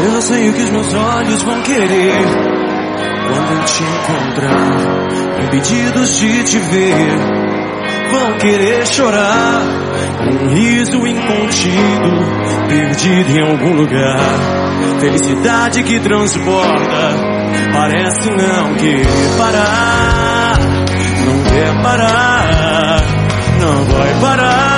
Eu já sei o que os meus olhos vão querer quando eu te encontrar, impedidos de te ver. Vão querer chorar, um riso incontido, perdido em algum lugar. Felicidade que transporta, parece não querer parar. Não quer parar, não vai parar.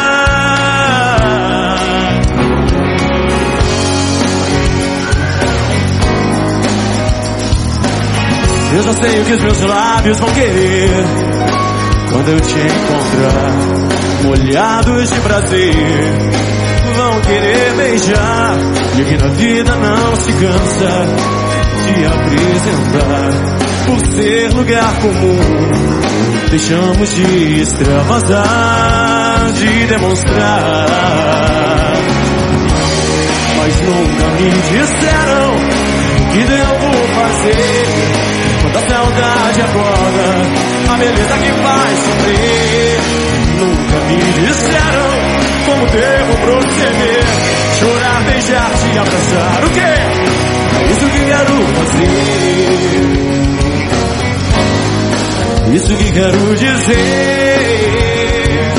Eu já sei o que os meus lábios vão querer quando eu te encontrar, molhados de prazer. Vão querer beijar, e que na vida não se cansa de apresentar. Por ser lugar comum, deixamos de extravasar, de demonstrar. Mas nunca me disseram o que devo fazer quando a saudade acorda, a beleza que faz sofrer. Nunca me disseram como devo proceder, chorar, beijar, te abraçar. O quê? É isso que quero fazer, isso que quero dizer.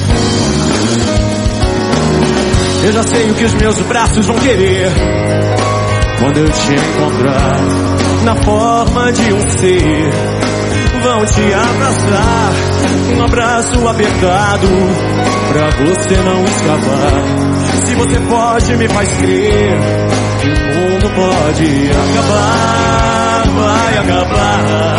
Eu já sei o que os meus braços vão querer quando eu te encontrar, na forma de um ser. Vão te abraçar, um abraço apertado, pra você não escapar. Se você pode, me faz crer que o mundo pode acabar, vai acabar.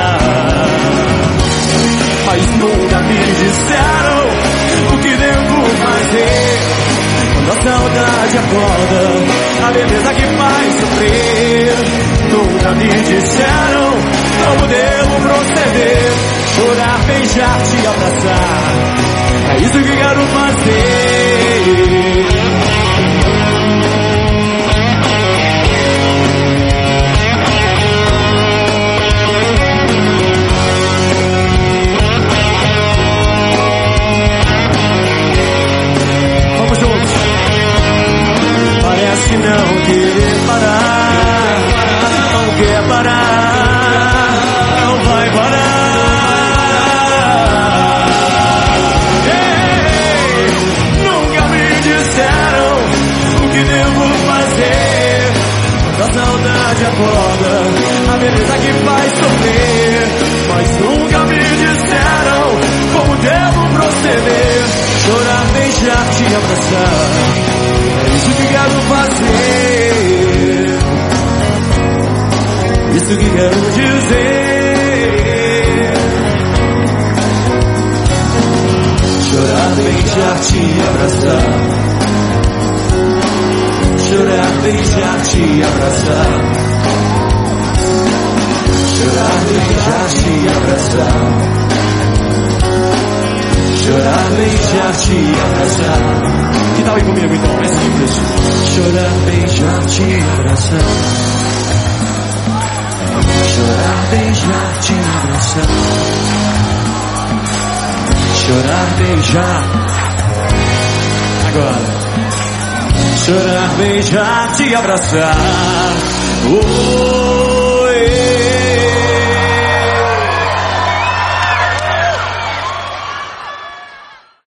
Mas nunca me disseram o que devo fazer quando a saudade acorda, a beleza que faz sofrer. Nunca me disseram como devo proceder, chorar, beijar, te abraçar. É isso que quero fazer. Vamos juntos. Parece que não querer parar, não quer parar, não vai parar. Nunca me disseram o que devo fazer quando a saudade acorda, a beleza que faz sofrer. Mas nunca me disseram como devo proceder, chorar, beijar, te abraçar. É isso que quero fazer, isso que quero dizer. Chorar, beijar, te abraçar. Chorar, beijar, te abraçar. Chorar, beijar, te abraçar. Chorar, beijar, te abraçar. Que tal ir comigo então? É simples. Chorar, beijar, te abraçar. Chorar, beijar, te abraçar. Chorar, beijar. Agora. Chorar, beijar, te abraçar. Oh.